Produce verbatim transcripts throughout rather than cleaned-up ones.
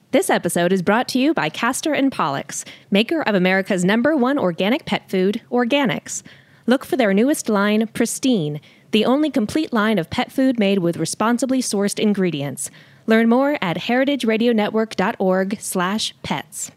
This episode is brought to you by Castor and Pollux, maker of America's number one organic pet food, Organics. Look for their newest line, Pristine, the only complete line of pet food made with responsibly sourced ingredients. Learn more at heritageradionetwork.org slash pets.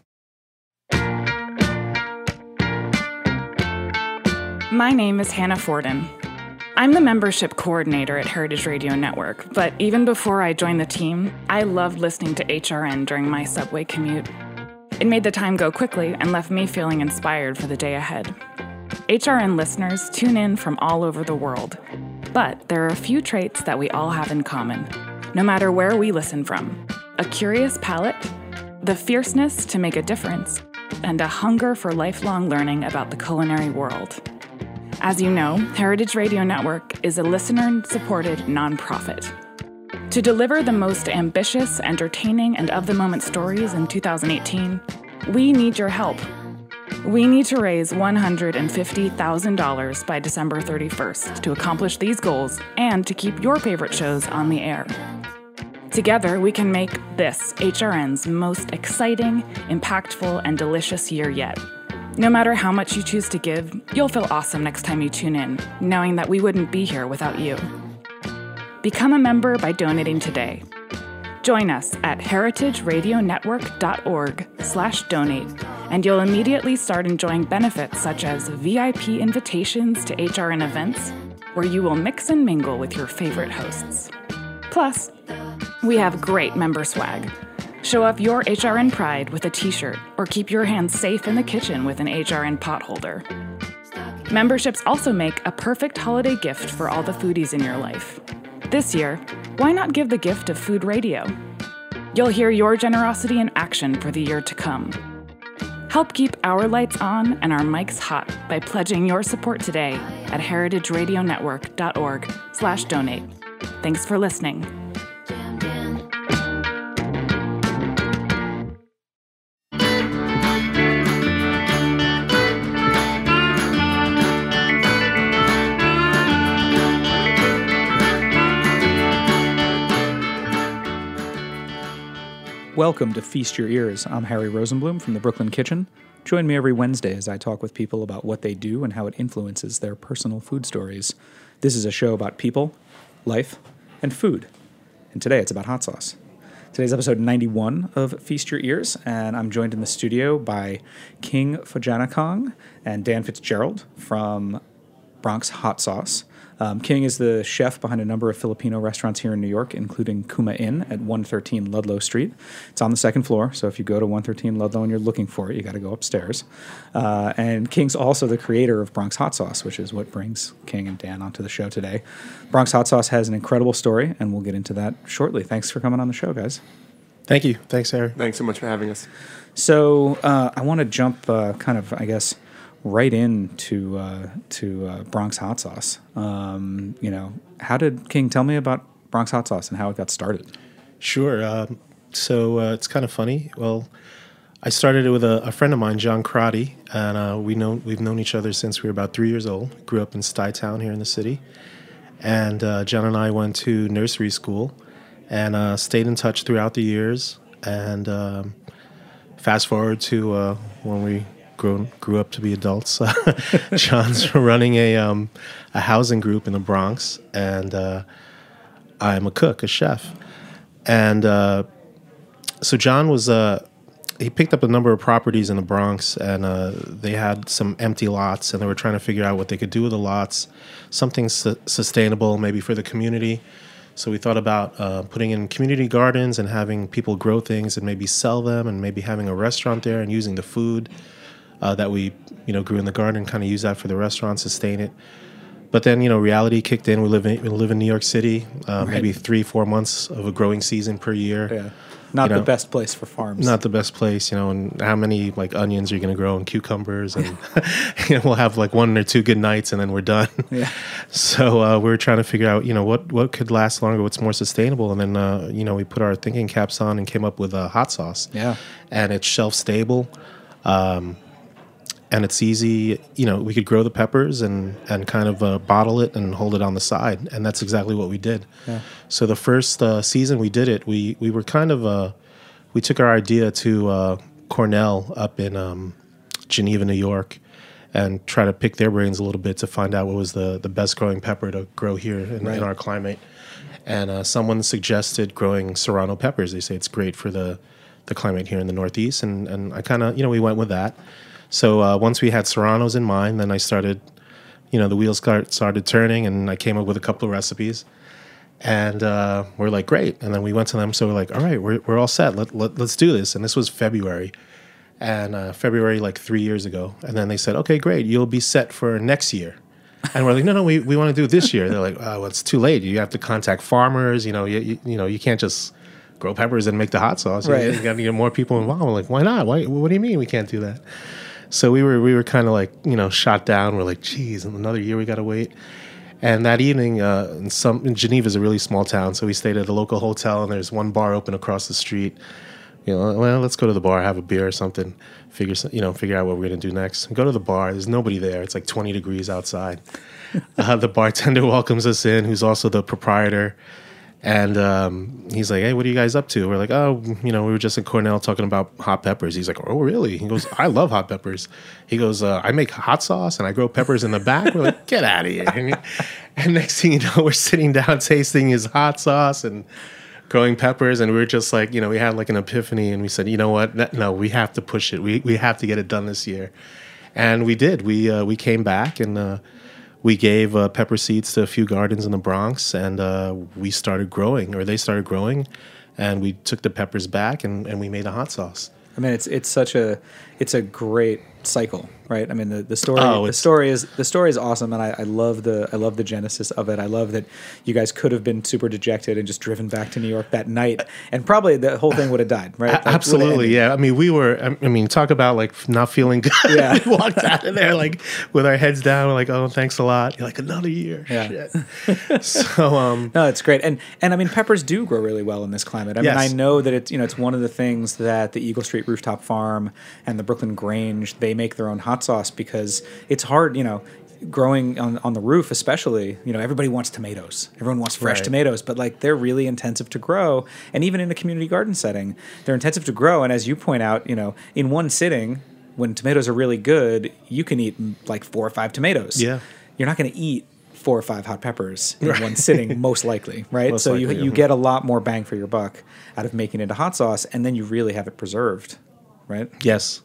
My name is Hannah Forden. I'm the membership coordinator at Heritage Radio Network, but even before I joined the team, I loved listening to H R N during my subway commute. It made the time go quickly and left me feeling inspired for the day ahead. H R N listeners tune in from all over the world, but there are a few traits that we all have in common, no matter where we listen from. A curious palate, the fierceness to make a difference, and a hunger for lifelong learning about the culinary world. As you know, Heritage Radio Network is a listener-supported nonprofit. To deliver the most ambitious, entertaining, and of-the-moment stories in two thousand eighteen, we need your help. We need to raise one hundred fifty thousand dollars by December thirty-first to accomplish these goals and to keep your favorite shows on the air. Together, we can make this H R N's most exciting, impactful, and delicious year yet. No matter how much you choose to give, you'll feel awesome next time you tune in, knowing that we wouldn't be here without you. Become a member by donating today. Join us at heritageradionetwork.org slash donate, and you'll immediately start enjoying benefits such as V I P invitations to H R N events, where you will mix and mingle with your favorite hosts. Plus, we have great member swag. Show off your H R N pride with a t-shirt, or keep your hands safe in the kitchen with an H R N pot holder. Memberships also make a perfect holiday gift for all the foodies in your life. This year, why not give the gift of food radio? You'll hear your generosity in action for the year to come. Help keep our lights on and our mics hot by pledging your support today at heritageradionetwork.org slash donate. Thanks for listening. Welcome to Feast Your Ears. I'm Harry Rosenblum from the Brooklyn Kitchen. Join me every Wednesday as I talk with people about what they do and how it influences their personal food stories. This is a show about people, life, and food. And today it's about hot sauce. Today's episode ninety-one of Feast Your Ears, and I'm joined in the studio by King Fojanakong and Dan Fitzgerald from Bronx Hot Sauce. Um, King is the chef behind a number of Filipino restaurants here in New York, including Kuma Inn at one thirteen Ludlow Street. It's on the second floor, so if you go to one thirteen Ludlow and you're looking for it, you got to go upstairs. Uh, and King's also the creator of Bronx Hot Sauce, which is what brings King and Dan onto the show today. Bronx Hot Sauce has an incredible story, and we'll get into that shortly. Thanks for coming on the show, guys. Thank you. Thanks, Harry. Thanks so much for having us. So uh, I want to jump uh, kind of, I guess, right into uh, to uh, Bronx Hot Sauce. Um, you know, how did King tell me about Bronx Hot Sauce and how it got started? Sure. Um, so uh, it's kind of funny. Well, I started it with a, a friend of mine, John Crotty, and uh, we know we've known each other since we were about three years old. Grew up in Stuytown here in the city, and uh, John and I went to nursery school and uh, stayed in touch throughout the years. And um, fast forward to uh, when we Grew, grew up to be adults. John's running a um, a housing group in the Bronx, and uh, I'm a cook, a chef. And uh, so John was, uh, he picked up a number of properties in the Bronx, and uh, they had some empty lots, and they were trying to figure out what they could do with the lots, something su- sustainable maybe for the community. So we thought about uh, putting in community gardens and having people grow things and maybe sell them, and maybe having a restaurant there and using the food Uh, that we, you know, grew in the garden, kind of use that for the restaurant, sustain it. But then, you know, reality kicked in. We live in, we live in New York City, uh, right. maybe three, four months of a growing season per year. Yeah, not you the know, best place for farms. Not the best place, you know. And how many like onions are you going to grow and cucumbers? And you know, we'll have like one or two good nights, and then we're done. Yeah. So uh, we were trying to figure out, you know, what what could last longer, what's more sustainable, and then uh, you know, we put our thinking caps on and came up with a hot sauce. Yeah, and it's shelf stable. Um, And it's easy, you know, we could grow the peppers and, and kind of uh, bottle it and hold it on the side. And that's exactly what we did. Yeah. So the first uh, season we did it, we, we were kind of, uh, we took our idea to uh, Cornell up in um, Geneva, New York, and try to pick their brains a little bit to find out what was the, the best growing pepper to grow here in, right. in our climate. And uh, someone suggested growing Serrano peppers. They say it's great for the, the climate here in the Northeast. And, and I kind of, you know, we went with that. So uh, once we had Serranos in mind, then I started, you know, the wheels start, started turning, and I came up with a couple of recipes. And uh, we're like, great. And then we went to them. So we're like, all right, we're, we're all set. Let, let, let's do this. And this was February. And uh, February, like three years ago. And then they said, okay, great. You'll be set for next year. And we're like, no, no, we, we want to do it this year. They're like, oh, well, it's too late. You have to contact farmers. You know, you, you, you know, you can't just grow peppers and make the hot sauce. Right. You, you got to get more people involved. We're like, why not? Why? What do you mean we can't do that? So we were we were kind of like, you know, shot down. We're like, geez, another year we got to wait. And that evening, uh, in some in Geneva is a really small town, so we stayed at a local hotel, and there's one bar open across the street. You know, well, let's go to the bar, have a beer or something, figure you know, figure out what we're gonna do next. We go to the bar. There's nobody there. It's like twenty degrees outside. uh, the bartender welcomes us in, who's also the proprietor, and um, he's like, "Hey, what are you guys up to?" We're like, "Oh, you know, we were just in Cornell talking about hot peppers." He's like, "Oh, really?" He goes, "I love hot peppers." He goes, uh, "I make hot sauce and I grow peppers in the back." We're like, "Get out of here!" And, and next thing you know, we're sitting down tasting his hot sauce and growing peppers, and we were just like, you know, we had like an epiphany, and we said, you know what? No, we have to push it. We we have to get it done this year, and we did. We uh, we came back and uh, we gave uh, pepper seeds to a few gardens in the Bronx, and uh, we started growing, or they started growing, and we took the peppers back and, and we made a hot sauce. I mean, it's it's such a it's a great cycle, right? I mean, the, the story Oh, the story is the story is awesome, and I, I love the I love the genesis of it. I love that you guys could have been super dejected and just driven back to New York that night, and probably the whole thing would have died, right? Like, Absolutely, yeah. I mean, we were. I mean, talk about like not feeling good. Yeah, we walked out of there like with our heads down. We're like, oh, thanks a lot. You're like another year. Yeah. Shit. So um, no, it's great, and and I mean, peppers do grow really well in this climate. I yes. mean, I know that it's you know it's one of the things that the Eagle Street Rooftop Farm and the Brooklyn Grange, they make their own hot sauce because it's hard, you know, growing on, on the roof especially, you know, everybody wants tomatoes. Everyone wants fresh right. tomatoes, but like they're really intensive to grow. And even in a community garden setting, they're intensive to grow. And as you point out, you know, in one sitting, when tomatoes are really good, you can eat like four or five tomatoes. Yeah. You're not going to eat four or five hot peppers in right. one sitting, most likely, right? Most so likely, you, you yeah. get a lot more bang for your buck out of making it a hot sauce, and then you really have it preserved, right? Yes.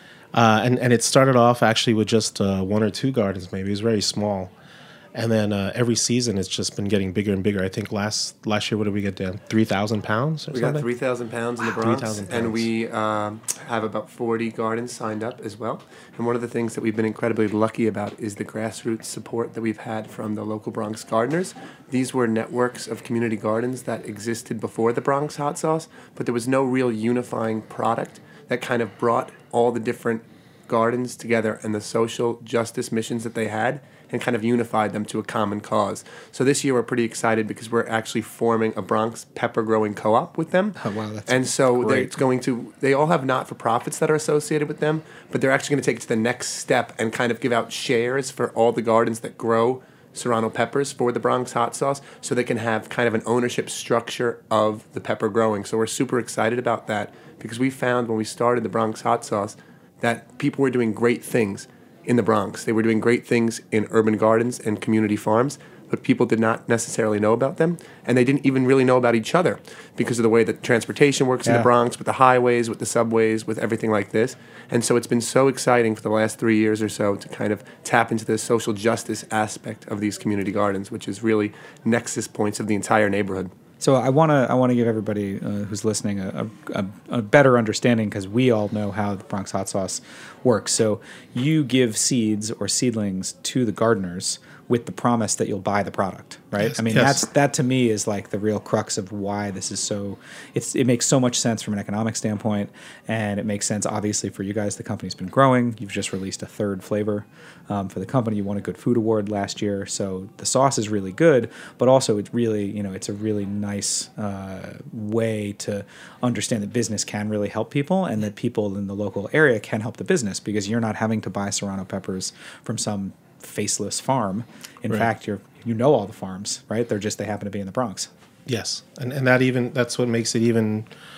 Uh, and, and it started off actually with just uh, one or two gardens, maybe. It was very small. And then uh, every season it's just been getting bigger and bigger. I think last last year, what did we get down? three thousand pounds or we something? got three thousand pounds in the Wow. Bronx. three thousand And pounds. we um, have about forty gardens signed up as well. And one of the things that we've been incredibly lucky about is the grassroots support that we've had from the local Bronx gardeners. These were networks of community gardens that existed before the Bronx hot sauce, but there was no real unifying product that kind of brought all the different gardens together and the social justice missions that they had and kind of unified them to a common cause. So this year we're pretty excited because we're actually forming a Bronx pepper growing co-op with them. Oh, wow, that's And so great. it's going to, they all have not-for-profits that are associated with them, but they're actually going to take it to the next step and kind of give out shares for all the gardens that grow Serrano peppers for the Bronx hot sauce, so they can have kind of an ownership structure of the pepper growing. So we're super excited about that because we found when we started the Bronx hot sauce that people were doing great things in the Bronx. They were doing great things in urban gardens and community farms, but people did not necessarily know about them, and they didn't even really know about each other because of the way that transportation works in Yeah. the Bronx, with the highways, with the subways, with everything like this. And so it's been so exciting for the last three years or so to kind of tap into the social justice aspect of these community gardens, which is really nexus points of the entire neighborhood. So I want to I want to give everybody uh, who's listening a, a, a better understanding, because we all know how the Bronx hot sauce works. So you give seeds or seedlings to the gardeners with the promise that you'll buy the product, right? Yes, I mean, yes. that's that to me is like the real crux of why this is so. It's it makes so much sense from an economic standpoint, and it makes sense obviously for you guys. The company's been growing. You've just released a third flavor um, for the company. You won a Good Food Award last year, so the sauce is really good. But also, it's really you know it's a really nice uh, way to understand that business can really help people, and that people in the local area can help the business, because you're not having to buy Serrano peppers from some faceless farm. In Right. fact, you're you know all the farms, right? They're just they happen to be in the Bronx. Yes, and and that even that's what makes it even.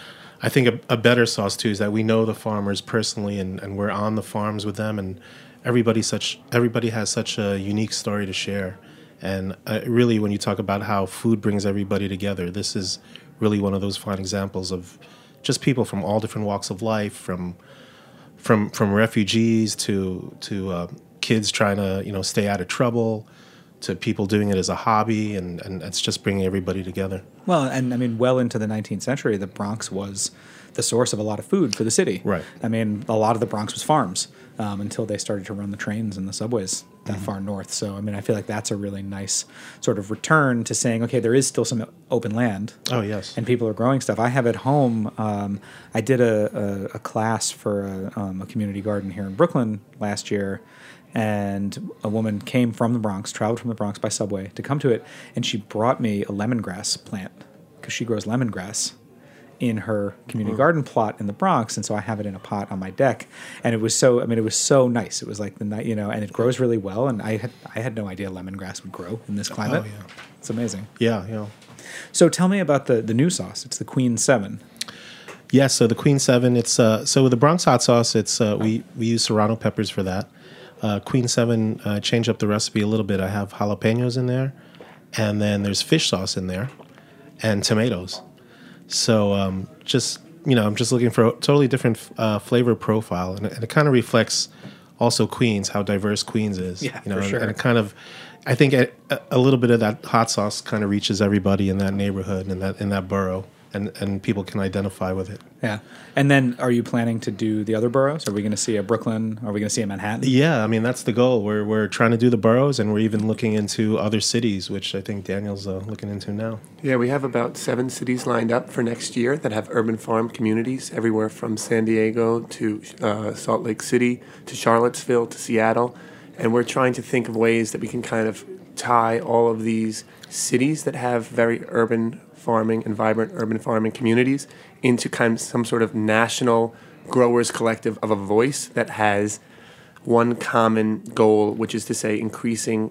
I think a, a better sauce too is that we know the farmers personally, and, and we're on the farms with them, and everybody such everybody has such a unique story to share. And uh, really, when you talk about how food brings everybody together, this is really one of those fine examples of just people from all different walks of life, from from from refugees to to uh, kids trying to you know stay out of trouble, to people doing it as a hobby, and, and it's just bringing everybody together. Well, and I mean, well into the nineteenth century, the Bronx was the source of a lot of food for the city. Right. I mean, a lot of the Bronx was farms um, until they started to run the trains and the subways that mm-hmm. far north. So, I mean, I feel like that's a really nice sort of return to saying, okay, there is still some open land. Oh, yes. And people are growing stuff. I have at home, um, I did a, a, a class for a, um, a community garden here in Brooklyn last year, and a woman came from the Bronx, traveled from the Bronx by subway to come to it, and she brought me a lemongrass plant because she grows lemongrass in her community garden plot in the Bronx, and so I have it in a pot on my deck. And it was so, I mean, it was so nice. It was like the night, you know, and it grows really well. And I had, I had no idea lemongrass would grow in this climate. Oh, yeah. It's amazing. Yeah, yeah. So tell me about the the new sauce. It's the Queen Seven. Yeah, so the Queen Seven. It's uh, so with the Bronx hot sauce. It's uh, we we use serrano peppers for that. Uh, Queen Seven uh, changed up the recipe a little bit. I have jalapenos in there, and then there's fish sauce in there, and tomatoes. So um, just, you know, I'm just looking for a totally different uh, flavor profile. And it, and it kind of reflects also Queens, how diverse Queens is. Yeah, you know, for and, sure. and it kind of, I think a, a little bit of that hot sauce kind of reaches everybody in that neighborhood and that in that borough. And, and people can identify with it. Yeah. And then are you planning to do the other boroughs? Are we going to see a Brooklyn? Are we going to see a Manhattan? Yeah, I mean, that's the goal. We're, we're trying to do the boroughs, and we're even looking into other cities, which I think Daniel's uh, looking into now. Yeah, we have about seven cities lined up for next year that have urban farm communities, everywhere from San Diego to uh, Salt Lake City to Charlottesville to Seattle. And we're trying to think of ways that we can kind of tie all of these cities that have very urban farming and vibrant urban farming communities into kind of some sort of national growers collective of a voice that has one common goal, which is to say increasing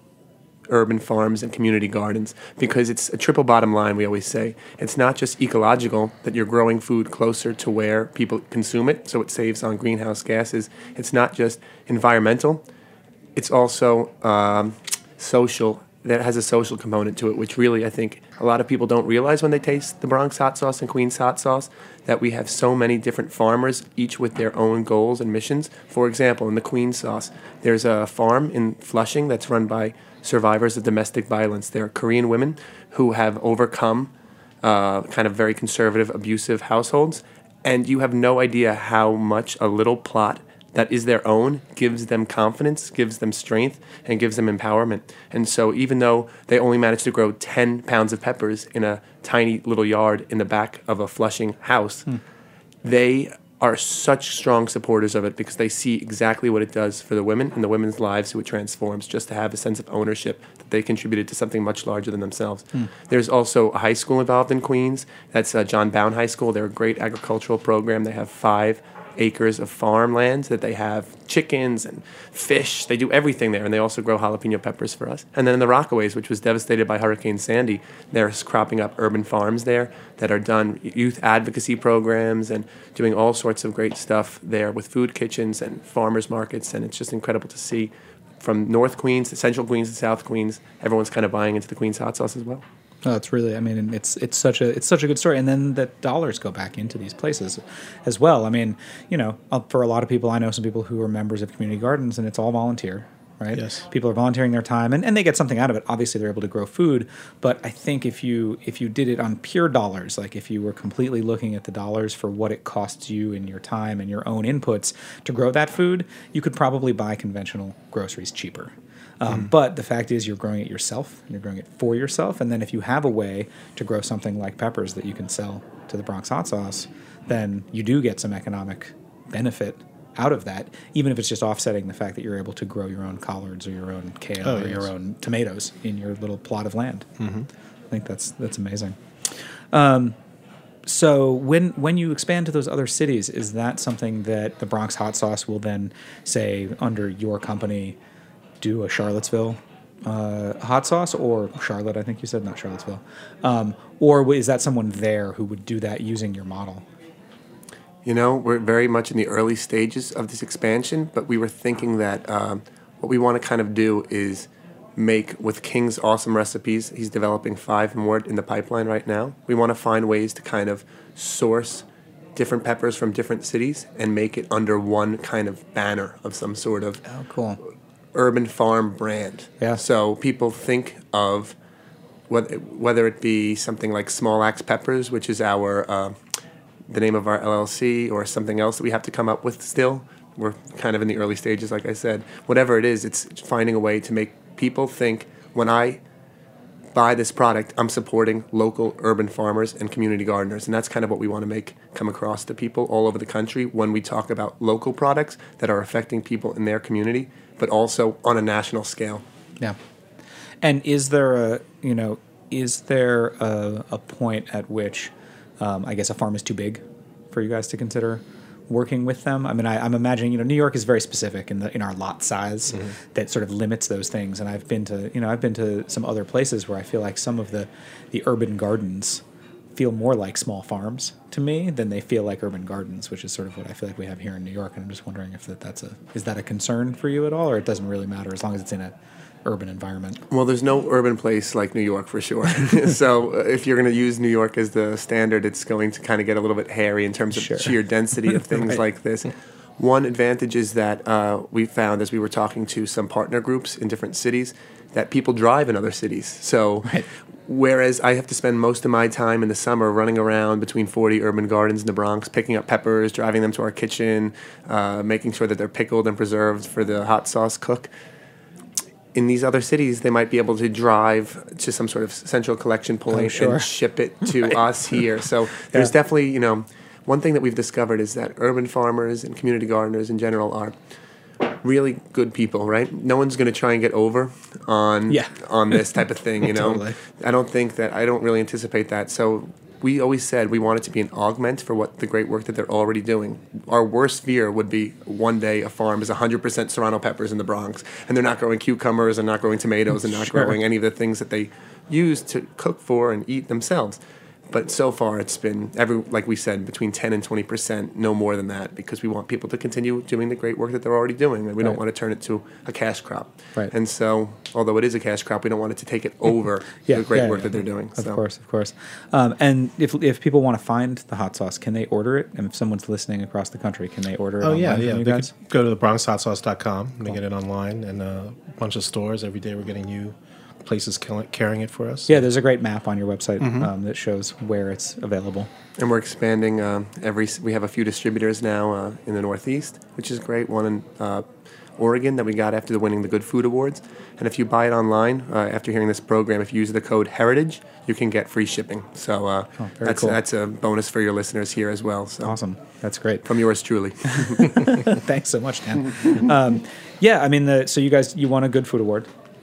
urban farms and community gardens, because it's a triple bottom line, we always say. It's not just ecological, that you're growing food closer to where people consume it, so it saves on greenhouse gases. It's not just environmental, it's also um, social. That has a social component to it, which really I think a lot of people don't realize when they taste the Bronx hot sauce and Queens hot sauce, that we have so many different farmers, each with their own goals and missions. For example, in the Queens sauce, there's a farm in Flushing that's run by survivors of domestic violence. They're Korean women who have overcome uh, kind of very conservative, abusive households, and you have no idea how much a little plot that is their own gives them confidence, gives them strength, and gives them empowerment. And so even though they only managed to grow ten pounds of peppers in a tiny little yard in the back of a Flushing house, hmm. they are such strong supporters of it because they see exactly what it does for the women and the women's lives who it transforms, just to have a sense of ownership that they contributed to something much larger than themselves. Hmm. There's also a high school involved in Queens. That's uh, John Bowne High School. They're a great agricultural program. They have five acres of farmland that they have chickens and fish. They do everything there, and they also grow jalapeno peppers for us. And then in the Rockaways, which was devastated by Hurricane Sandy, there's cropping up urban farms there that are done youth advocacy programs and doing all sorts of great stuff there with food kitchens and farmers markets, and it's just incredible to see from North Queens to Central Queens to South Queens, everyone's kind of buying into the Queens hot sauce as well. Oh, it's really, I mean, it's it's such a it's such a good story, and then the dollars go back into these places as well. I mean, you know, for a lot of people, I know some people who are members of community gardens, and it's all volunteer, right? Yes. People are volunteering their time, and, and they get something out of it. Obviously, they're able to grow food, but I think if you if you did it on pure dollars, like if you were completely looking at the dollars for what it costs you and your time and your own inputs to grow that food, you could probably buy conventional groceries cheaper. Um, mm. But the fact is you're growing it yourself, and you're growing it for yourself, and then if you have a way to grow something like peppers that you can sell to the Bronx hot sauce, then you do get some economic benefit out of that, even if it's just offsetting the fact that you're able to grow your own collards or your own kale oh, or yes. your own tomatoes in your little plot of land. Mm-hmm. I think that's that's amazing. Um, so when when you expand to those other cities, is that something that the Bronx hot sauce will then say under your company do a Charlottesville uh, hot sauce, or Charlotte, I think you said, not Charlottesville, um, or is that someone there who would do that using your model? You know, we're very much in the early stages of this expansion, but we were thinking that um, what we want to kind of do is make, with King's awesome recipes, he's developing five more in the pipeline right now. We want to find ways to kind of source different peppers from different cities and make it under one kind of banner of some sort of Oh, cool. urban farm brand. Yeah. So people think of whether, whether it be something like Small Axe Peppers, which is our uh, the name of our L L C, or something else that we have to come up with still. We're kind of in the early stages, like I said. Whatever it is, it's finding a way to make people think, when I buy this product, I'm supporting local urban farmers and community gardeners. And that's kind of what we want to make come across to people all over the country when we talk about local products that are affecting people in their community, but also on a national scale. Yeah. And is there a, you know, is there a, a point at which, um, I guess, a farm is too big for you guys to consider working with them? I mean, I, I'm imagining, you know, New York is very specific in the in our lot size mm-hmm. that sort of limits those things. And I've been to, you know, I've been to some other places where I feel like some of the, the urban gardens feel more like small farms to me than they feel like urban gardens, which is sort of what I feel like we have here in New York. And I'm just wondering if that, that's a, is that a concern for you at all, or it doesn't really matter as long as it's in a urban environment? Well, there's no urban place like New York for sure. So uh, if you're going to use New York as the standard, it's going to kind of get a little bit hairy in terms of Sure. sheer density of things Right. like this. One advantage is that uh, we found as we were talking to some partner groups in different cities that people drive in other cities. So Right. whereas I have to spend most of my time in the summer running around between forty urban gardens in the Bronx, picking up peppers, driving them to our kitchen, uh, making sure that they're pickled and preserved for the hot sauce cook. In these other cities, they might be able to drive to some sort of central collection point Oh, sure. and ship it to Right. us here. So there's Yeah. definitely, you know, one thing that we've discovered is that urban farmers and community gardeners in general are really good people, right? No one's going to try and get over on Yeah. on this type of thing, you know. Totally. I don't think that I don't really anticipate that. So we always said we want it to be an augment for what the great work that they're already doing. Our worst fear would be one day a farm is one hundred percent Serrano peppers in the Bronx, and they're not growing cucumbers and not growing tomatoes and not Sure. growing any of the things that they use to cook for and eat themselves. But so far, it's been every like we said, between ten and twenty percent, no more than that, because we want people to continue doing the great work that they're already doing, and we don't Right. want to turn it to a cash crop. Right. And so, although it is a cash crop, we don't want it to take it over Yeah, the great yeah, work yeah. that they're doing. Of so. course, of course. Um, and if if people want to find the hot sauce, can they order it? And if someone's listening across the country, can they order it Oh online yeah, from yeah. you They guys? could go to the bronx hot sauce dot com and they get it online, and uh, a bunch of stores every day. We're getting new places cal- carrying it for us. Yeah, there's a great map on your website Mm-hmm. um, that shows where it's available. And we're expanding um, every. We have a few distributors now uh, in the Northeast, which is great. One in uh, Oregon that we got after the winning the Good Food Awards. And if you buy it online uh, after hearing this program, if you use the code Heritage, you can get free shipping. So uh, Oh, very that's cool. that's a bonus for your listeners here as well. So Awesome. That's great. from yours truly. Thanks so much, Dan. um, yeah, I mean, the, so you guys, you won a Good Food Award.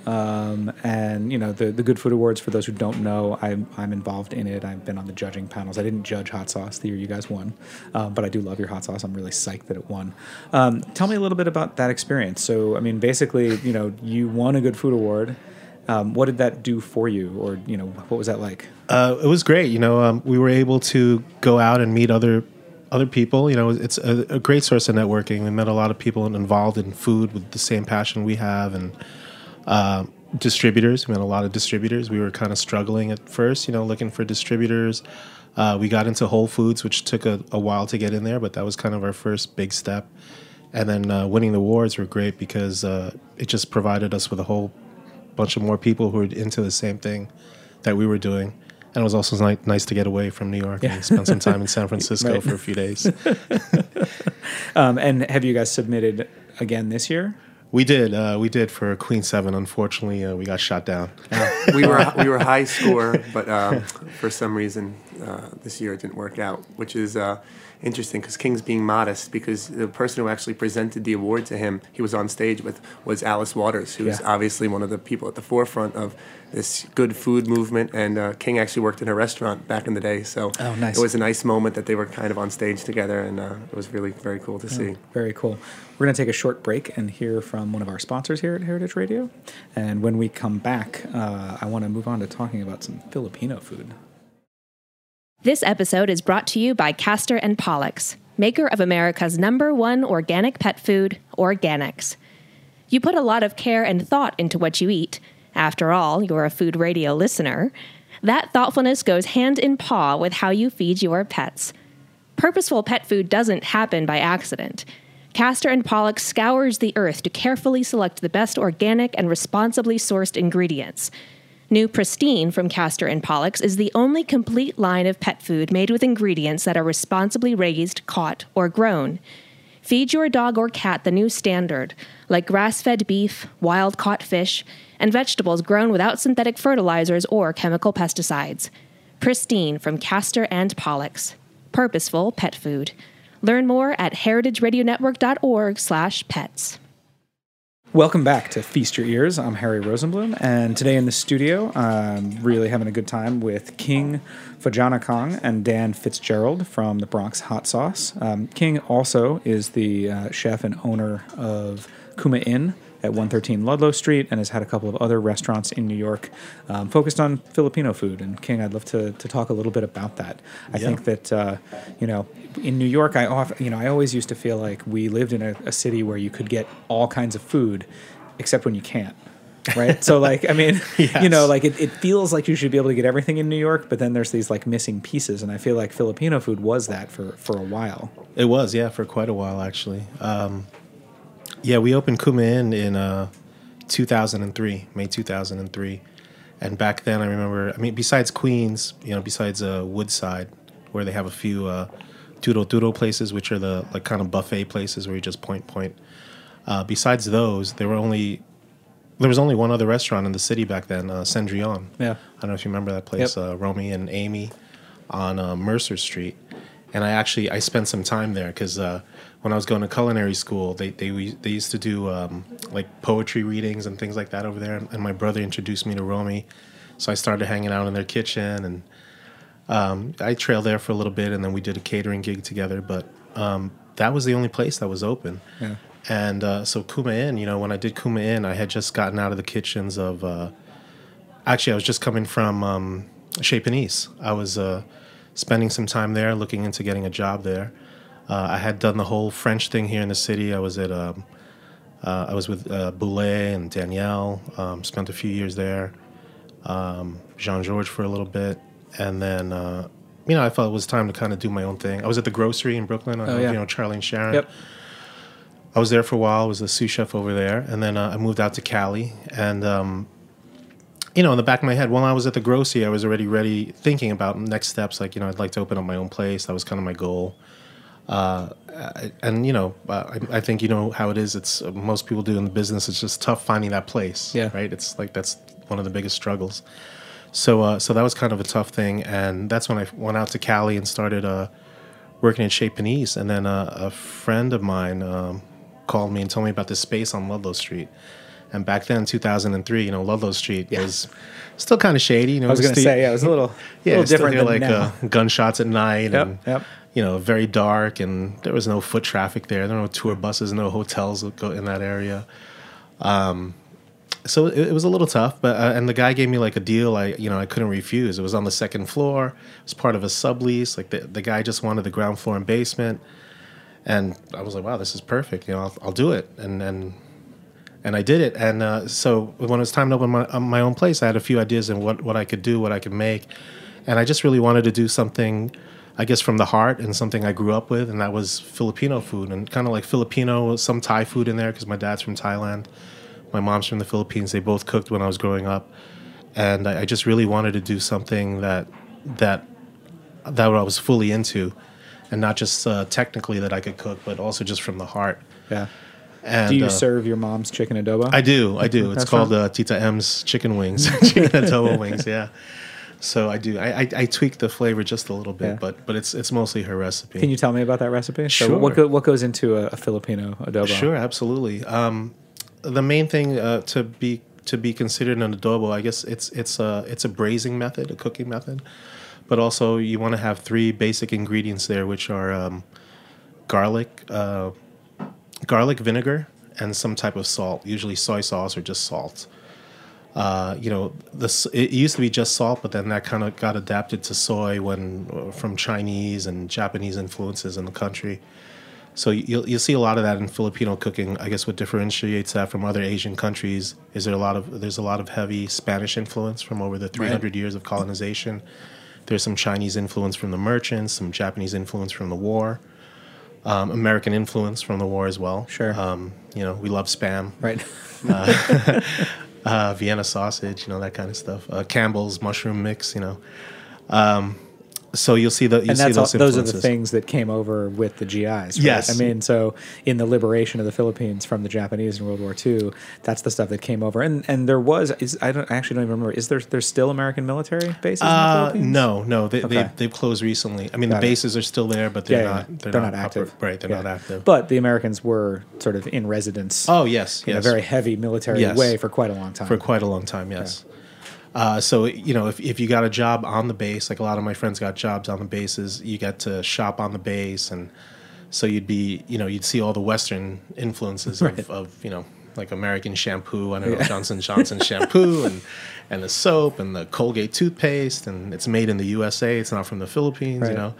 Um, and, you know, the, the Good Food Awards, for those who don't know, I'm, I'm involved in it. I've been on the judging panels. I didn't judge hot sauce the year you guys won, um, but I do love your hot sauce. I'm really psyched that it won. Um, tell me a little bit about that experience. So, I mean, basically, you know, you won a Good Food Award. Um, what did that do for you? Or, you know, what was that like? Uh, it was great. You know, um, we were able to go out and meet other other people. You know, it's a, a great source of networking. We met a lot of people involved in food with the same passion we have, and uh, distributors. We met a lot of distributors. We were kind of struggling at first, you know, looking for distributors. Uh, we got into Whole Foods, which took a, a while to get in there, but that was kind of our first big step. And then uh, winning the awards were great because uh, it just provided us with a whole bunch of more people who were into the same thing that we were doing. And it was also ni- nice to get away from New York Yeah. and spend some time in San Francisco Right. for a few days. Um, and have you guys submitted again this year? We did. Uh, we did for Queen Seven. Unfortunately, uh, we got shot down. we were we were high score, but uh, for some reason uh, this year it didn't work out, which is uh, interesting because King's being modest, because the person who actually presented the award to him, he was on stage with, was Alice Waters, who's Yeah. obviously one of the people at the forefront of this good food movement, and uh, King actually worked in her restaurant back in the day, so Oh, nice. it was a nice moment that they were kind of on stage together, and uh, it was really very cool to see. Very cool. We're going to take a short break and hear from one of our sponsors here at Heritage Radio. And when we come back, uh, I want to move on to talking about some Filipino food. This episode is brought to you by Castor and Pollux. maker of America's number one organic pet food, Organics. You put a lot of care and thought into what you eat. After all, you're a food radio listener. That thoughtfulness goes hand in paw with how you feed your pets. Purposeful pet food doesn't happen by accident. Castor and Pollux scours the earth to carefully select the best organic and responsibly sourced ingredients. New Pristine from Castor and Pollux is the only complete line of pet food made with ingredients that are responsibly raised, caught, or grown. Feed your dog or cat the new standard, like grass-fed beef, wild-caught fish, and vegetables grown without synthetic fertilizers or chemical pesticides. Pristine from Castor and Pollux. Purposeful pet food. Learn more at heritageradionetwork.org slash pets. Welcome back to Feast Your Ears. I'm Harry Rosenblum, and today in the studio, I'm really having a good time with King Fajanakong and Dan Fitzgerald from the Bronx Hot Sauce. Um, King also is the uh, chef and owner of Kuma Inn at one thirteen Ludlow Street and has had a couple of other restaurants in New York um, focused on Filipino food. And King, I'd love to, to talk a little bit about that. I yeah. think that, uh, you know, in New York, I often, you know, I always used to feel like we lived in a, a city where you could get all kinds of food, except when you can't. Right. So like, I mean, yes. you know, like it, it feels like you should be able to get everything in New York, but then there's these like missing pieces. And I feel like Filipino food was that for, for a while. It was, yeah, for quite a while, actually. Um, yeah, we opened Kuma Inn in uh, two thousand three, May two thousand three. And back then I remember, I mean, besides Queens, you know, besides uh, Woodside, where they have a few uh, Turo Turo places, which are the like kind of buffet places where you just point, point. Uh, besides those, there were only... There was only one other restaurant in the city back then, uh, Cendrillon. Yeah. I don't know if you remember that place, yep. uh, Romy and Amy on uh, Mercer Street. And I actually, I spent some time there because uh, when I was going to culinary school, they they, they used to do um, like poetry readings and things like that over there. And my brother introduced me to Romy. So I started hanging out in their kitchen. And um, I trailed there for a little bit, and then we did a catering gig together. But um, that was the only place that was open. Yeah. And uh, so Kuma Inn, you know, when I did Kuma Inn, I had just gotten out of the kitchens of, uh, actually, I was just coming from um, Chez Panisse. I was uh, spending some time there, looking into getting a job there. Uh, I had done the whole French thing here in the city. I was at, um, uh, I was with uh, Boulet and Danielle, um, spent a few years there, um, Jean-Georges for a little bit. And then, uh, you know, I felt it was time to kind of do my own thing. I was at the grocery in Brooklyn, oh, yeah. you know, Charlie and Sharon. Yep. I was there for a while. I was a sous chef over there. And then uh, I moved out to Cali. And, um, you know, in the back of my head, while I was at the grocery, I was already ready thinking about next steps. Like, you know, I'd like to open up my own place. That was kind of my goal. Uh, and, you know, uh, I, I think you know how it is. It's uh, most people do in the business. It's just tough finding that place. Yeah. Right? It's like that's one of the biggest struggles. So uh, so that was kind of a tough thing. And that's when I went out to Cali and started uh, working at Chez Panisse. And then uh, a friend of mine... Um, called me and told me about this space on Ludlow Street. And back then, two thousand three, you know, Ludlow Street yeah. was still kind of shady. You know, I was going to say, yeah, it was a little, yeah, little different still than like now. Uh, gunshots at night, yep, and yep. you know, very dark, and there was no foot traffic there. There were no tour buses, no hotels in that area. Um, so it, it was a little tough, but uh, and the guy gave me like a deal I you know I couldn't refuse. It was on the second floor. It was part of a sublease. Like the the guy just wanted the ground floor and basement. And I was like, wow, this is perfect. You know, I'll, I'll do it. And and and I did it. And uh, so when it was time to open my, uh, my own place, I had a few ideas on what, what I could do, what I could make. And I just really wanted to do something, I guess, from the heart and something I grew up with. And that was Filipino food, and kind of like Filipino, some Thai food in there because my dad's from Thailand. My mom's from the Philippines. They both cooked when I was growing up. And I, I just really wanted to do something that that that I was fully into. And not just uh, technically that I could cook, but also just from the heart. Yeah. And, do you uh, serve your mom's chicken adobo? I do. I do. It's That's called uh, Tita M's chicken wings, chicken adobo wings. Yeah. So I do. I, I, I tweak the flavor just a little bit, yeah. but but it's it's mostly her recipe. Can you tell me about that recipe? Sure. So what go, what goes into a, a Filipino adobo? Sure, absolutely. Um, the main thing uh, to be to be considered an adobo, I guess it's it's a it's a braising method, a cooking method. But also, you want to have three basic ingredients there, which are um, garlic, uh, garlic vinegar, and some type of salt, usually soy sauce or just salt. Uh, you know, the, s- it used to be just salt, but then that kind of got adapted to soy when uh, from Chinese and Japanese influences in the country. So you'll you'll see a lot of that in Filipino cooking. I guess what differentiates that from other Asian countries is there a lot of there's a lot of heavy Spanish influence from over the three hundred years of colonization. There's some Chinese influence from the merchants, some Japanese influence from the war, um, American influence from the war as well. Sure. Um, you know, we love Spam. Right. uh, Vienna sausage, you know, that kind of stuff. Uh, Campbell's mushroom mix, you know. Um, so you'll see the you And see that's all, those those are influences. the things that came over with the G Is. Right? Yes. I mean, so in the liberation of the Philippines from the Japanese in World War Two, that's the stuff that came over. And and there was is I don't I actually don't even remember. Is there there's still American military bases in the Uh, Philippines? no, no, they, Okay. they've, they've closed recently. I mean, Got the it. bases are still there, but they're Yeah, not. yeah. They're, They're not, not active. oper- right, they're Yeah. not active. But the Americans were sort of in residence oh yes, in yes, a very heavy military Yes. way for quite a long time. for quite a long time. Yes. Uh, so you know, if if you got a job on the base, like a lot of my friends got jobs on the bases, you got to shop on the base, and so you'd be, you know, you'd see all the Western influences Right. of, of, you know, like American shampoo. I don't know, Johnson Johnson shampoo, and and the soap and the Colgate toothpaste, and it's made in the U S A. It's not from the Philippines, Right. you know.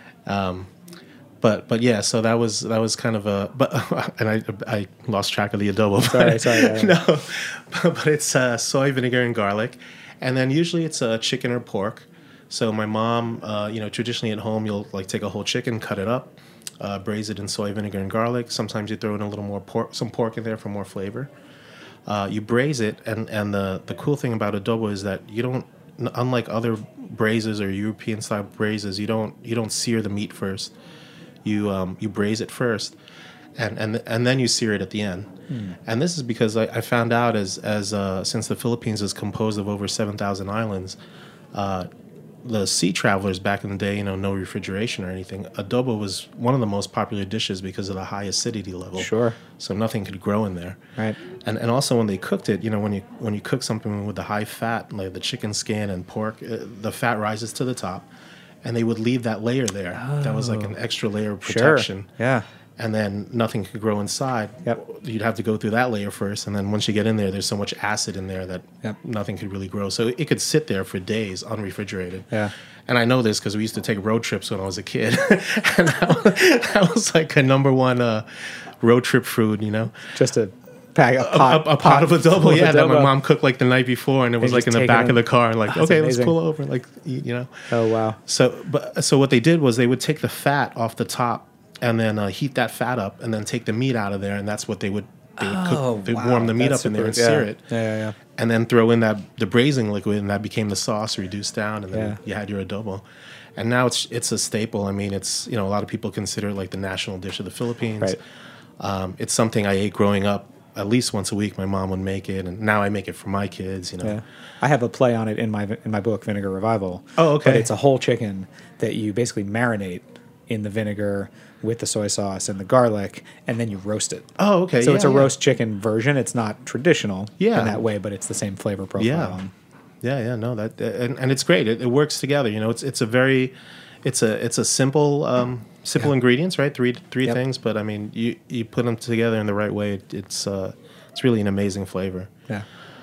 Um, but but yeah, so that was that was kind of a but and I I lost track of the adobo. Sorry, but, sorry, yeah. no, but, but it's uh, soy vinegar and garlic, and then usually it's a uh, chicken or pork. So my mom, uh, you know, traditionally at home you'll like take a whole chicken, cut it up, uh, braise it in soy vinegar and garlic. Sometimes you throw in a little more pork, some pork in there for more flavor. Uh, you braise it, and and the the cool thing about adobo is that you don't, unlike other braises or European style braises, you don't you don't sear the meat first. You um, you braise it first, and and and then you sear it at the end. Mm. And this is because I, I found out as as uh, since the Philippines is composed of over seven thousand islands, uh, the sea travelers back in the day, you know, no refrigeration or anything. Adobo was one of the most popular dishes because of the high acidity level. Sure. So nothing could grow in there. Right. And and also when they cooked it, you know, when you when you cook something with the high fat, like the chicken skin and pork, uh, the fat rises to the top. And they would leave that layer there. Oh. That was like an extra layer of protection. Sure. Yeah. And then nothing could grow inside. Yep. You'd have to go through that layer first. And then once you get in there, there's so much acid in there that Yep. nothing could really grow. So it could sit there for days unrefrigerated. Yeah. And I know this because we used to take road trips when I was a kid. And that was, that was like a number one uh, road trip food, you know? Just a pack a pot, a, a, a pot of adobo, full of yeah, that my adobo. mom cooked like the night before, and it was And like just in the take back it of in. the car, and like, Oh, that's okay, let's amazing. pull over, like, you you know. Oh wow. So, but so what they did was they would take the fat off the top, and then uh, heat that fat up, and then take the meat out of there, and that's what they would they would Oh, cook. They wow. warm the meat That's up in there and super- sear yeah. it, Yeah, yeah, yeah. and then throw in that the braising liquid, and that became the sauce reduced down, and then Yeah. you had your adobo. And now it's it's a staple. I mean, it's, you know, a lot of people consider it like the national dish of the Philippines. Right. Um, it's something I ate growing up. At least once a week, my mom would make it, and now I make it for my kids. You know, Yeah, I have a play on it in my in my book, Vinegar Revival. Oh, okay. But it's a whole chicken that you basically marinate in the vinegar with the soy sauce and the garlic, and then you roast it. Oh, okay. So yeah, it's a yeah. roast chicken version. It's not traditional Yeah. in that way, but it's the same flavor profile. Yeah. Yeah, yeah, no, that and, and it's great. It, it works together. You know, it's it's a very, it's a it's a simple um, simple Yeah. ingredients, right? Three three Yep. things, but I mean, you you put them together in the right way. It, it's uh, it's really an amazing flavor. Yeah.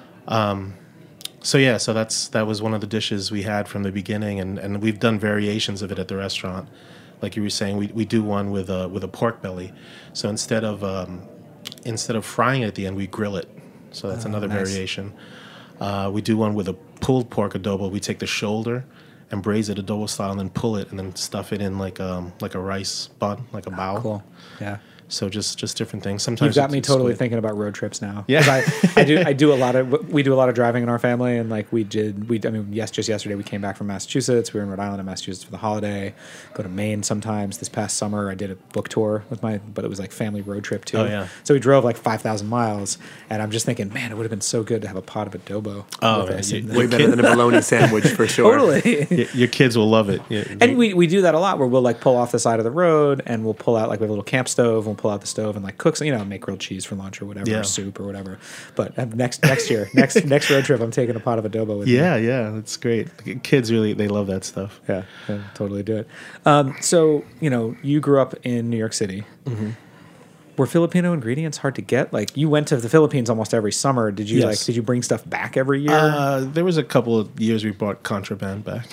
So yeah, so that's that was one of the dishes we had from the beginning, and, and we've done variations of it at the restaurant. Like you were saying, we, we do one with a with a pork belly. So instead of um, instead of frying it at the end, we grill it. So that's Oh, another nice. variation. Uh, we do one with a pulled pork adobo. We take the shoulder and braise it adobo style, and then pull it, and then stuff it in like um like a rice bun, like a bao. Cool. Yeah. So just just different things. Sometimes You've got it's me totally squid. thinking about road trips now. Yeah. 'Cause I, I do. I do a lot of. We do a lot of driving in our family, and like we did. We. I mean, yes, just yesterday we came back from Massachusetts. We were in Rhode Island and Massachusetts for the holiday. Go to Maine sometimes. This past summer, I did a book tour with my. But it was like family road trip too. Oh, yeah. So we drove like five thousand miles, and I'm just thinking, man, it would have been so good to have a pot of adobo. Oh, with man, us. you- And- Way better than a bologna sandwich for sure. totally. Y- Your kids will love it. Yeah, And we, we do that a lot where we'll like pull off the side of the road and we'll pull out like we have a little camp stove and we'll pull out the stove and like cook some, you know, make grilled cheese for lunch or whatever, Yeah. or soup or whatever. But uh, next next year, next next road trip, I'm taking a pot of adobo with me. yeah, yeah, that's great. Kids really they love that stuff. Yeah, yeah, totally do it. Um, so, you know, you grew up in New York City. Mm-hmm. Were Filipino ingredients hard to get? Like, you went to the Philippines almost every summer. Did you Yes. like? Did you bring stuff back every year? Uh, there was a couple of years we brought contraband back,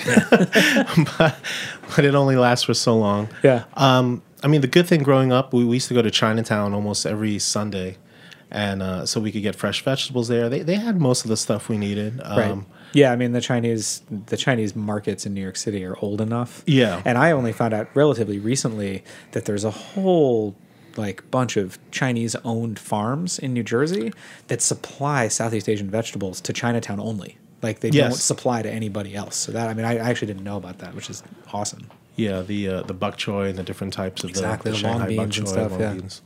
but, but it only lasts for so long. Yeah. Um, I mean, the good thing growing up, we, we used to go to Chinatown almost every Sunday, and uh, so we could get fresh vegetables there. They they had most of the stuff we needed. Um, Right. Yeah, I mean the Chinese the Chinese markets in New York City are old enough. Yeah. And I only found out relatively recently that there's a whole like bunch of Chinese owned farms in New Jersey that supply Southeast Asian vegetables to Chinatown only. Like they Yes. don't supply to anybody else. So that I mean I, I actually didn't know about that, which is awesome. Yeah, the uh, the bok choy and the different types of Exactly, the, the the long Shanghai bok beans and choy, stuff, long yeah. beans.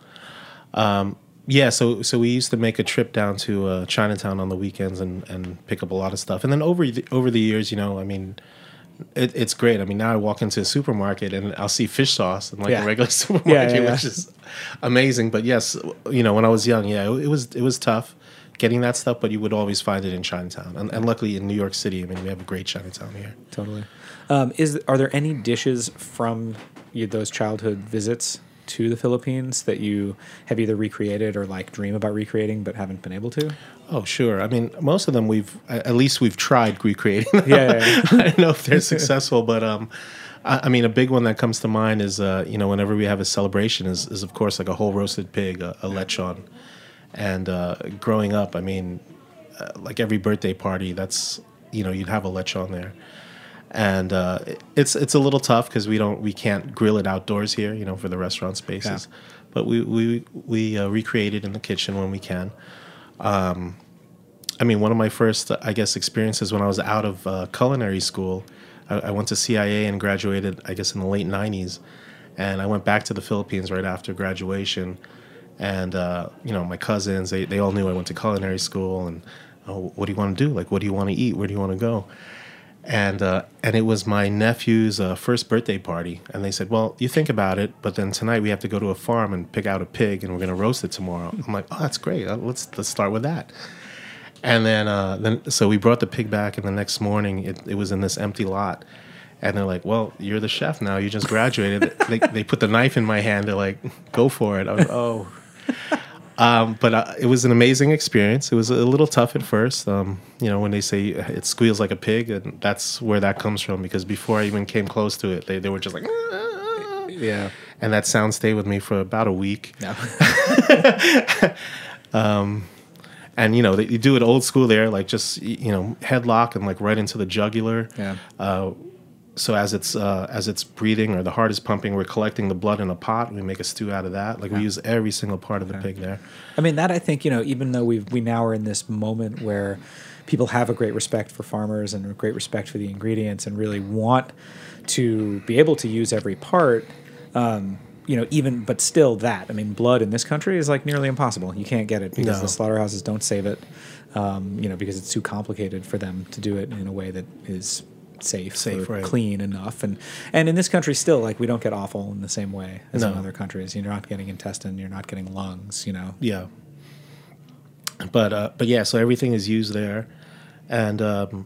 Um, yeah, so so we used to make a trip down to uh, Chinatown on the weekends and, and pick up a lot of stuff. And then over the, over the years, you know, I mean, it, it's great. I mean, now I walk into a supermarket and I'll see fish sauce in like Yeah. a regular supermarket, yeah, yeah. which is amazing. But yes, you know, when I was young, yeah, it, it was it was tough getting that stuff, but you would always find it in Chinatown. And, and luckily in New York City, I mean, we have a great Chinatown here. Totally. Um, is are there any dishes from you, those childhood visits to the Philippines that you have either recreated or like dream about recreating but haven't been able to? Oh, sure. I mean, most of them we've at least we've tried recreating. Yeah, yeah, yeah. I don't know if they're successful, but um, I, I mean, a big one that comes to mind is uh, you know, whenever we have a celebration, is, is of course like a whole roasted pig, a, a lechon. And uh, growing up, I mean, uh, like every birthday party, that's you know, you'd have a lechon there. And uh, it's it's a little tough because we don't we can't grill it outdoors here, you know, for the restaurant spaces. Yeah. But we we we uh, recreate it in the kitchen when we can. Um, I mean, one of my first, uh, I guess, experiences when I was out of uh, culinary school, I, I went to C I A and graduated, I guess, in the late nineties, and I went back to the Philippines right after graduation. And uh, you know, my cousins, they they all knew I went to culinary school, and oh, what do you want to do? Like, what do you want to eat? Where do you want to go? And uh, and it was my nephew's uh, first birthday party, and they said, "Well, you think about it, but then tonight we have to go to a farm and pick out a pig, and we're going to roast it tomorrow." I'm like, "Oh, that's great. Uh, Let's let's start with that." And then uh, then so we brought the pig back, and the next morning it, it was in this empty lot, and they're like, "Well, you're the chef now. You just graduated." they they put the knife in my hand. They're like, "Go for it." I was, "Oh." Um, but uh, it was an amazing experience. It was a little tough at first. Um, you know, when they say it squeals like a pig, and that's where that comes from. Because before I even came close to it, they, they were just like, "Ah." Yeah. And that sound stayed with me for about a week. No. um, and you know, they, you do it old school there, like just you know, headlock and like right into the jugular. Yeah. Uh, So as it's uh, as it's breathing or the heart is pumping, we're collecting the blood in a pot. We make a stew out of that. Like we use every single part of the pig there. I mean, that I think, you know, even though we we now are in this moment where people have a great respect for farmers and a great respect for the ingredients and really want to be able to use every part, um, you know, even, but still that, I mean, blood in this country is like nearly impossible. You can't get it because No. the slaughterhouses don't save it, um, you know, because it's too complicated for them to do it in a way that is safe, Safe, or right. clean enough. And and in this country still, like, we don't get offal in the same way as in No. other countries. You're not getting intestine, you're not getting lungs, you know. Yeah. But uh, but yeah, so everything is used there, and um,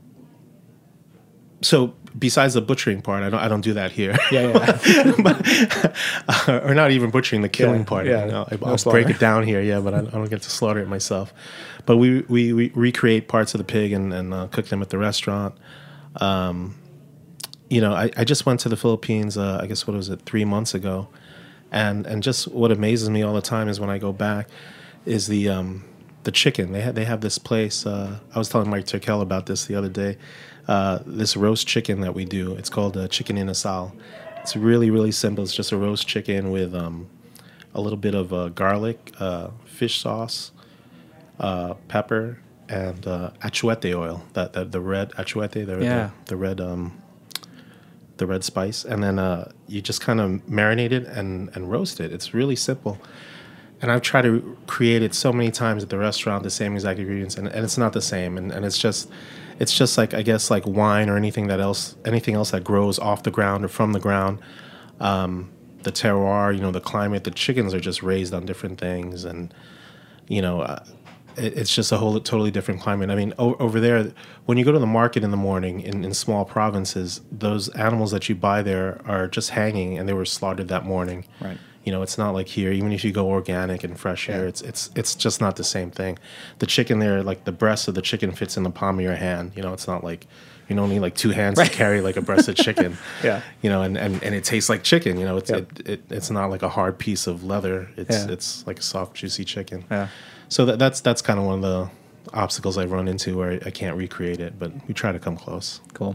so besides the butchering part, I don't I don't do that here. Yeah, yeah. but, or not even butchering the killing Yeah, part. yeah. You know, I, No I'll slaughter. break it down here, yeah, but I, I don't get to slaughter it myself. But we we, we recreate parts of the pig and, and uh, cook them at the restaurant. Um, you know, I, I just went to the Philippines. Uh, I guess what was it, three months ago, and and just what amazes me all the time is when I go back, is the um, the chicken. They have they have this place. Uh, I was telling Mike Turkel about this the other day. Uh, this roast chicken that we do. It's called uh, chicken inasal. It's really really simple. It's just a roast chicken with um, a little bit of uh, garlic, uh, fish sauce, uh, pepper, and uh, achuete oil. That, that the red achuete. The, Yeah. the, the red um, the red spice, and then uh, you just kind of marinate it and and roast it. It's really simple. And I've tried to create it so many times at the restaurant, the same exact ingredients, and, and it's not the same. And, and it's just, it's just like, I guess, like wine or anything that else, anything else that grows off the ground or from the ground. Um, the terroir, you know, the climate, the chickens are just raised on different things, and you know, uh, it, it's just a whole totally different climate. I mean, o- over there, when you go to the market in the morning in, in small provinces, those animals that you buy there are just hanging, and they were slaughtered that morning. Right. You know, it's not like here. Even if you go organic and fresh Yeah. here, it's it's it's just not the same thing. The chicken there, like the breast of the chicken, fits in the palm of your hand. You know, it's not like you don't need like two hands Right. to carry like a breasted chicken. Yeah. You know, and, and, and it tastes like chicken. You know, it's Yep. it, it it's not like a hard piece of leather. It's Yeah. it's like a soft, juicy chicken. Yeah. So that, that's that's kind of one of the obstacles I've run into where I can't recreate it, but we try to come close. Cool.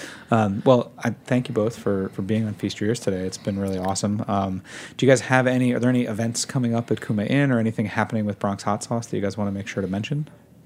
Um, well, I thank you both for, for being on Feast Your Ears today. It's been really awesome. Um, do you guys have any, are there any events coming up at Kuma Inn or anything happening with Bronx Hot Sauce that you guys want to make sure to mention?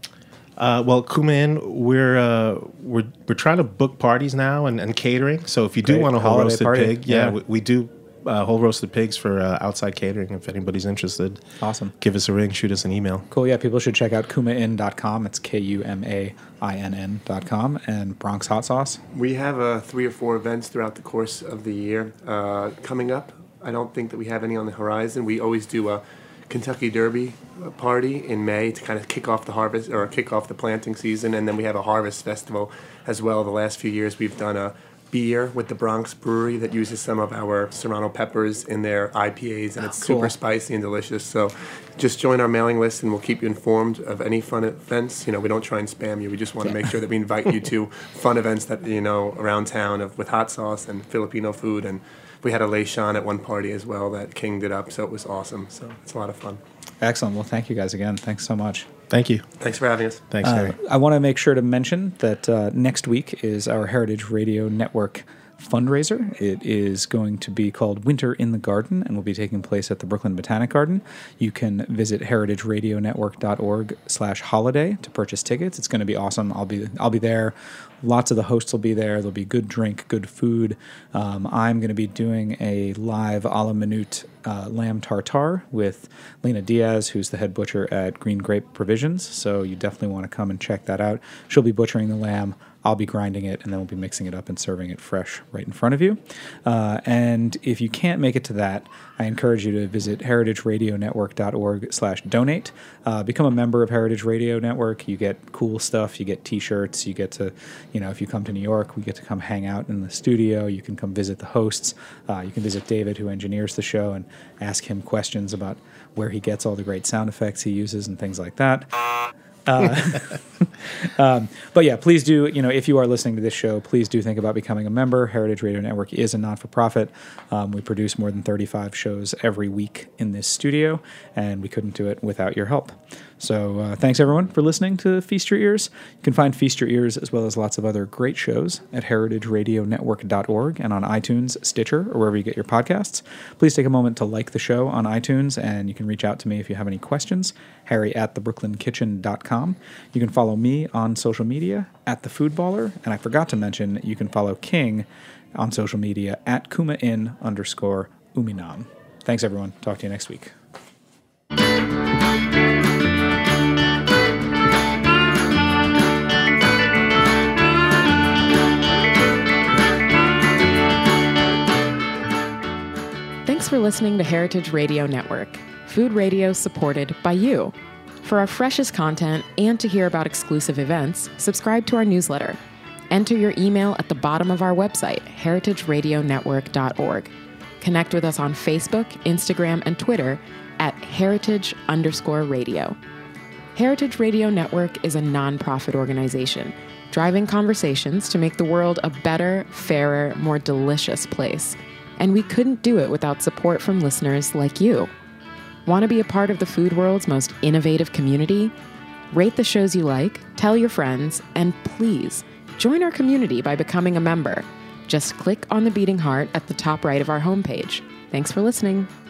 Uh, well, Kuma Inn, we're uh, we're we're trying to book parties now and, and catering. So if you do Great. want a whole Holiday roasted party. pig, yeah, Yeah. we, we do uh, whole roasted pigs for uh, outside catering. If anybody's interested, Awesome. give us a ring, shoot us an email. Cool. Yeah, people should check out kuma inn dot com. It's K U M A I N N dot com. And Bronx Hot Sauce. We have uh, three or four events throughout the course of the year uh, coming up. I don't think that we have any on the horizon. We always do a Kentucky Derby party in May to kind of kick off the harvest or kick off the planting season, and then we have a harvest festival as well. The last few years we've done a beer with the Bronx Brewery that uses some of our Serrano peppers in their I P As, and it's cool. super spicy and delicious. So just join our mailing list and we'll keep you informed of any fun events. You know, we don't try and spam you. We just want to make sure that we invite you to fun events that, you know, around town of with hot sauce and Filipino food. And we had a Leishan at one party as well that King did up, so it was awesome. So it's a lot of fun. Excellent. Well, thank you guys again. Thanks so much. Thank you. Thanks for having us. Thanks, Uh, Harry. I want to make sure to mention that uh, next week is our Heritage Radio Network fundraiser. It is going to be called Winter in the Garden and will be taking place at the Brooklyn Botanic Garden. You can visit heritage radio network dot org slash holiday to purchase tickets. It's going to be awesome. I'll be I'll be there. Lots of the hosts will be there. There'll be good drink, good food. Um, I'm going to be doing a live a la minute uh, lamb tartare with Lena Diaz, who's the head butcher at Green Grape Provisions. So you definitely want to come and check that out. She'll be butchering the lamb. I'll be grinding it, and then we'll be mixing it up and serving it fresh right in front of you. Uh, and if you can't make it to that, I encourage you to visit heritage radio network dot org slash donate. Uh, become a member of Heritage Radio Network. You get cool stuff. You get T-shirts. You get to, you know, if you come to New York, we get to come hang out in the studio. You can come visit the hosts. Uh, you can visit David, who engineers the show, and ask him questions about where he gets all the great sound effects he uses and things like that. Uh, um, but yeah, please do, you know, if you are listening to this show, please do think about becoming a member. Heritage Radio Network is a not-for-profit. Um, we produce more than thirty-five shows every week in this studio, and we couldn't do it without your help. So uh, thanks, everyone, for listening to Feast Your Ears. You can find Feast Your Ears as well as lots of other great shows at heritage radio network dot org and on iTunes, Stitcher, or wherever you get your podcasts. Please take a moment to like the show on iTunes, and you can reach out to me if you have any questions, harry at the brooklyn kitchen dot com. You can follow me on social media at The Food Baller, and I forgot to mention you can follow King on social media at kumain underscore uminam. Thanks, everyone. Talk to you next week. Thanks for listening to Heritage Radio Network, food radio supported by you. For our freshest content and to hear about exclusive events, subscribe to our newsletter. Enter your email at the bottom of our website, heritage radio network dot org. Connect with us on Facebook, Instagram, and Twitter at heritage underscore radio. Heritage Radio Network is a nonprofit organization driving conversations to make the world a better, fairer, more delicious place. And we couldn't do it without support from listeners like you. Want to be a part of the food world's most innovative community? Rate the shows you like, tell your friends, and please join our community by becoming a member. Just click on the beating heart at the top right of our homepage. Thanks for listening.